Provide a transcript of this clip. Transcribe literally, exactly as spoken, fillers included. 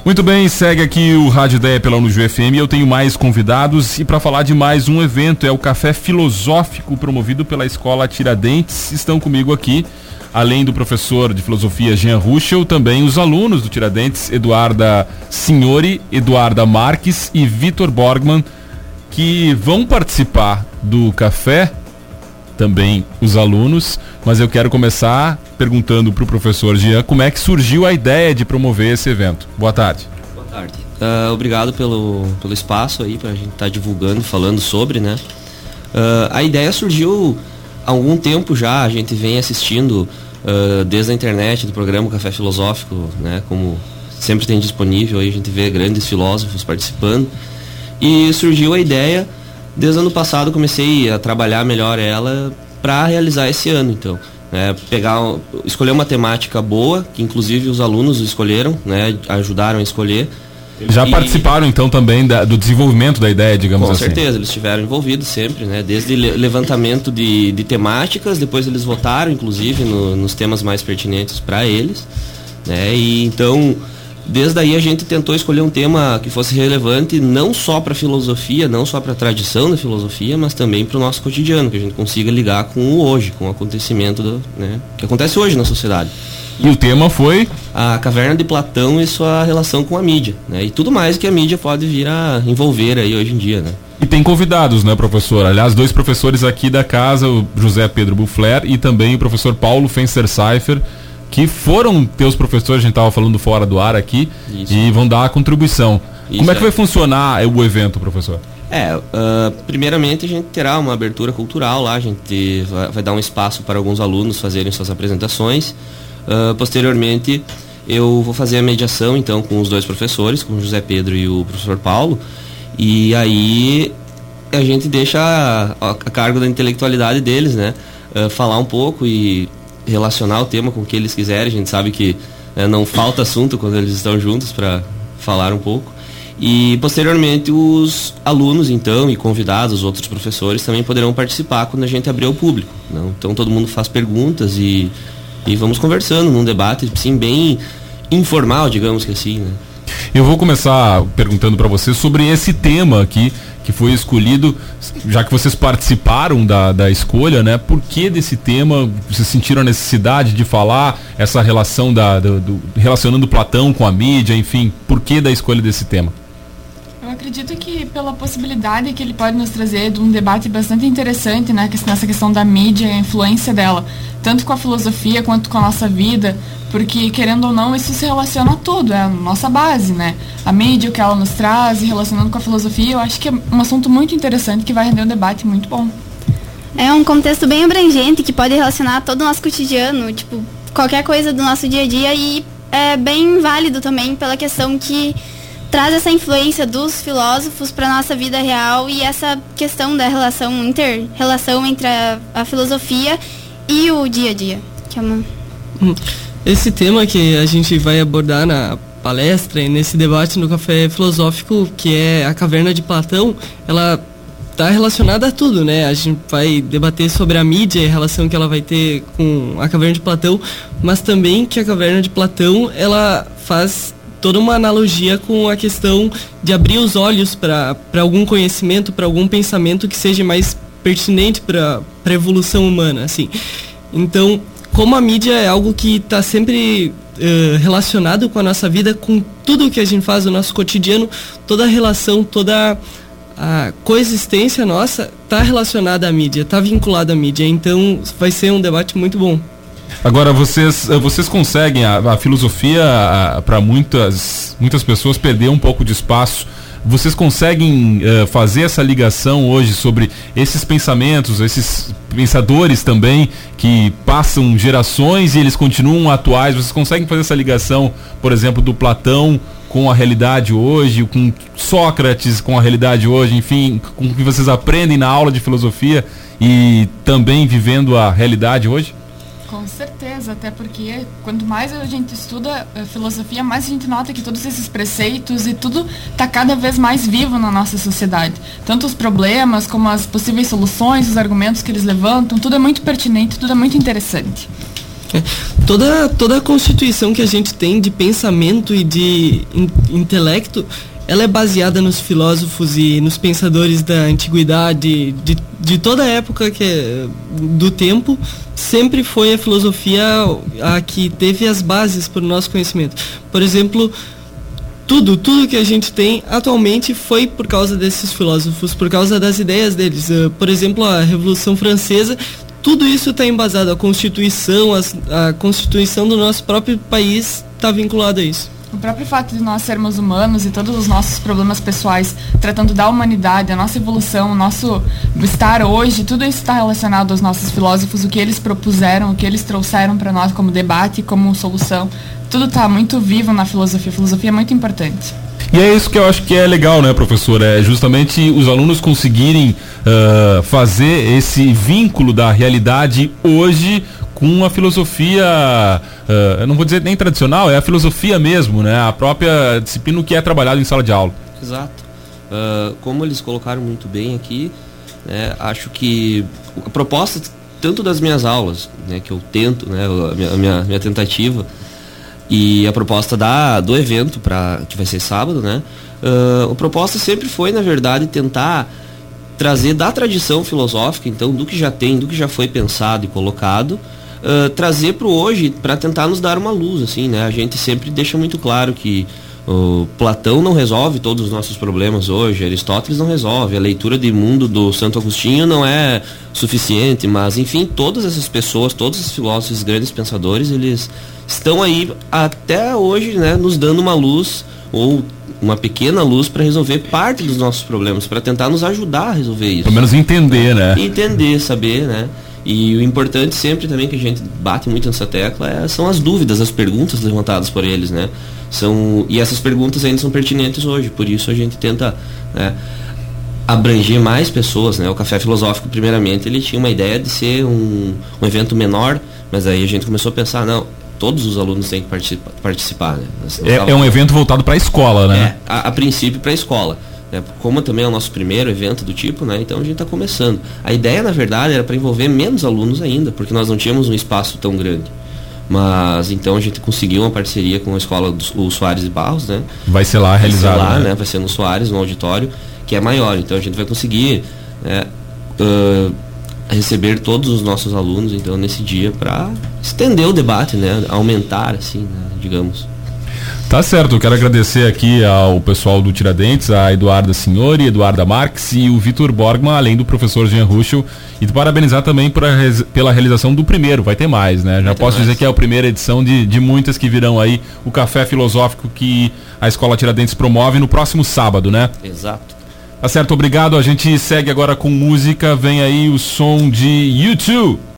Muito bem, segue aqui o Rádio Ideia pela Unuju F M. Eu tenho mais convidados e para falar de mais um evento, é o Café Filosófico promovido pela Escola Tiradentes. Estão comigo aqui, além do professor de filosofia Jean Ruschel, também os alunos do Tiradentes, Eduarda Signori, Eduarda Marques e Vitor Borgman, que vão participar do café, também os alunos, mas eu quero começar perguntando para o professor Jean como é que surgiu a ideia de promover esse evento. Boa tarde. Boa tarde. Uh, obrigado pelo, pelo espaço aí para a gente estar tá divulgando, falando sobre, né? Uh, a ideia surgiu há algum tempo já, a gente vem assistindo uh, desde a internet do programa Café Filosófico, né? Como sempre tem disponível, aí a gente vê grandes filósofos participando, e surgiu a ideia. Desde o ano passado comecei a trabalhar melhor ela para realizar esse ano, então. Né, pegar, escolher uma temática boa, que inclusive os alunos escolheram, né, ajudaram a escolher. Eles já e, participaram então também da, do desenvolvimento da ideia, digamos assim? Com certeza, eles estiveram envolvidos sempre, né, desde le- levantamento de, de temáticas, depois eles votaram inclusive no, nos temas mais pertinentes para eles, né, e então... Desde aí a gente tentou escolher um tema que fosse relevante não só para a filosofia, não só para a tradição da filosofia, mas também para o nosso cotidiano, que a gente consiga ligar com o hoje, com o acontecimento do, né, que acontece hoje na sociedade. E o tema foi? A Caverna de Platão e sua relação com a mídia, né, e tudo mais que a mídia pode vir a envolver aí hoje em dia, né. E tem convidados, né, professor? Aliás, dois professores aqui da casa, o José Pedro Buffler e também o professor Paulo Fenster-Seifer, que foram teus professores, a gente estava falando fora do ar aqui, Isso. e vão dar a contribuição. Isso, Como é que vai é. funcionar o evento, professor? É, uh, primeiramente a gente terá uma abertura cultural lá, a gente vai, vai dar um espaço para alguns alunos fazerem suas apresentações. Uh, posteriormente, eu vou fazer a mediação, então, com os dois professores, com o José Pedro e o professor Paulo, e aí a gente deixa a, a cargo da intelectualidade deles, né, uh, falar um pouco e relacionar o tema com o que eles quiserem. A gente sabe que, né, não falta assunto quando eles estão juntos para falar um pouco. E posteriormente os alunos então e convidados, outros professores também poderão participar quando a gente abrir ao público, não? Então todo mundo faz perguntas e, e vamos conversando num debate sim bem informal, digamos que assim, né? Eu vou começar perguntando para você sobre esse tema aqui que foi escolhido, já que vocês participaram da, da escolha, né? Por que desse tema? Vocês sentiram a necessidade de falar essa relação da, do, do, relacionando Platão com a mídia, enfim, por que da escolha desse tema? Eu acredito que pela possibilidade que ele pode nos trazer de um debate bastante interessante, né, nessa questão da mídia e a influência dela, tanto com a filosofia quanto com a nossa vida, porque, querendo ou não, isso se relaciona a tudo, é a nossa base, né? A mídia, o que ela nos traz, e relacionando com a filosofia, eu acho que é um assunto muito interessante que vai render um debate muito bom. É um contexto bem abrangente que pode relacionar todo o nosso cotidiano, tipo, qualquer coisa do nosso dia a dia, e é bem válido também pela questão que traz essa influência dos filósofos para a nossa vida real e essa questão da relação, inter-relação entre a, a filosofia e o dia a dia. Que é uma... Esse tema que a gente vai abordar na palestra e nesse debate no Café Filosófico, que é a Caverna de Platão, ela está relacionada a tudo, né? A gente vai debater sobre a mídia e a relação que ela vai ter com a Caverna de Platão, mas também que a Caverna de Platão, ela faz toda uma analogia com a questão de abrir os olhos para algum conhecimento, para algum pensamento que seja mais pertinente para a evolução humana, assim. Então, como a mídia é algo que está sempre uh, relacionado com a nossa vida, com tudo o que a gente faz no nosso cotidiano, toda a relação, toda a coexistência nossa está relacionada à mídia, está vinculada à mídia. Então vai ser um debate muito bom. Agora, vocês, vocês conseguem, a, a filosofia, para muitas, muitas pessoas, perder um pouco de espaço. Vocês conseguem uh, fazer essa ligação hoje sobre esses pensamentos, esses pensadores também que passam gerações e eles continuam atuais? Vocês conseguem fazer essa ligação, por exemplo, do Platão com a realidade hoje, com Sócrates com a realidade hoje, enfim, com o que vocês aprendem na aula de filosofia e também vivendo a realidade hoje? Com certeza, até porque quanto mais a gente estuda a filosofia, mais a gente nota que todos esses preceitos e tudo está cada vez mais vivo na nossa sociedade. Tanto os problemas, como as possíveis soluções, os argumentos que eles levantam, tudo é muito pertinente, tudo é muito interessante. Toda, toda a constituição que a gente tem de pensamento e de in, intelecto, ela é baseada nos filósofos e nos pensadores da antiguidade, de, de toda a época que é, do tempo, sempre foi a filosofia a que teve as bases para o nosso conhecimento. Por exemplo, tudo, tudo que a gente tem atualmente foi por causa desses filósofos, por causa das ideias deles. Por exemplo, a Revolução Francesa, tudo isso está embasado, a Constituição, a, a Constituição do nosso próprio país está vinculada a isso. O próprio fato de nós sermos humanos e todos os nossos problemas pessoais, tratando da humanidade, a nossa evolução, o nosso estar hoje, tudo isso está relacionado aos nossos filósofos, o que eles propuseram, o que eles trouxeram para nós como debate, como solução. Tudo está muito vivo na filosofia. A filosofia é muito importante. E é isso que eu acho que é legal, né, professor? É justamente os alunos conseguirem uh, fazer esse vínculo da realidade hoje com a filosofia, uh, eu não vou dizer nem tradicional, é a filosofia mesmo, né? A própria disciplina que é trabalhada em sala de aula. Exato. Uh, como eles colocaram muito bem aqui, né, acho que a proposta, tanto das minhas aulas, né, que eu tento, né, a minha, a minha, minha tentativa, e a proposta da, do evento, pra, que vai ser sábado, né? Uh, a proposta sempre foi, na verdade, tentar trazer da tradição filosófica, então, do que já tem, do que já foi pensado e colocado, uh, trazer para o hoje, para tentar nos dar uma luz, assim, né? A gente sempre deixa muito claro que o Platão não resolve todos os nossos problemas hoje, Aristóteles não resolve, a leitura de mundo do Santo Agostinho não é suficiente, mas enfim, todas essas pessoas, todos os filósofos, esses grandes pensadores, eles estão aí até hoje, né, nos dando uma luz ou uma pequena luz para resolver parte dos nossos problemas, para tentar nos ajudar a resolver isso. Pelo menos entender, né? Entender, saber, né? E o importante sempre também que a gente bate muito nessa tecla é, são as dúvidas, as perguntas levantadas por eles, né? São, e essas perguntas ainda são pertinentes hoje, por isso a gente tenta, né, abranger mais pessoas, né? O Café Filosófico, primeiramente, ele tinha uma ideia de ser um, um evento menor, mas aí a gente começou a pensar, não, todos os alunos têm que participa, participar, né? É, tava... é um evento voltado para a escola, né? É, a, a princípio para a escola. Como também é o nosso primeiro evento do tipo, né? Então a gente está começando. A ideia, na verdade, era para envolver menos alunos ainda, porque nós não tínhamos um espaço tão grande. Mas então a gente conseguiu uma parceria com a escola do Soares e Barros, né? Vai ser lá realizado. Vai ser lá, né? né? Vai ser no Soares, no auditório, que é maior. Então a gente vai conseguir, né, uh, receber todos os nossos alunos, então, nesse dia, para estender o debate, né? Aumentar, assim, né? Digamos. Tá certo, eu quero agradecer aqui ao pessoal do Tiradentes, a Eduarda Signori, Eduarda Marques e o Vitor Borgman, além do professor Jean Ruschel, e parabenizar também por a, pela realização do primeiro, vai ter mais, né? Já posso mais. dizer que é a primeira edição de, de muitas que virão aí, o Café Filosófico que a Escola Tiradentes promove no próximo sábado, né? Exato. Tá certo, obrigado, a gente segue agora com música, vem aí o som de U dois.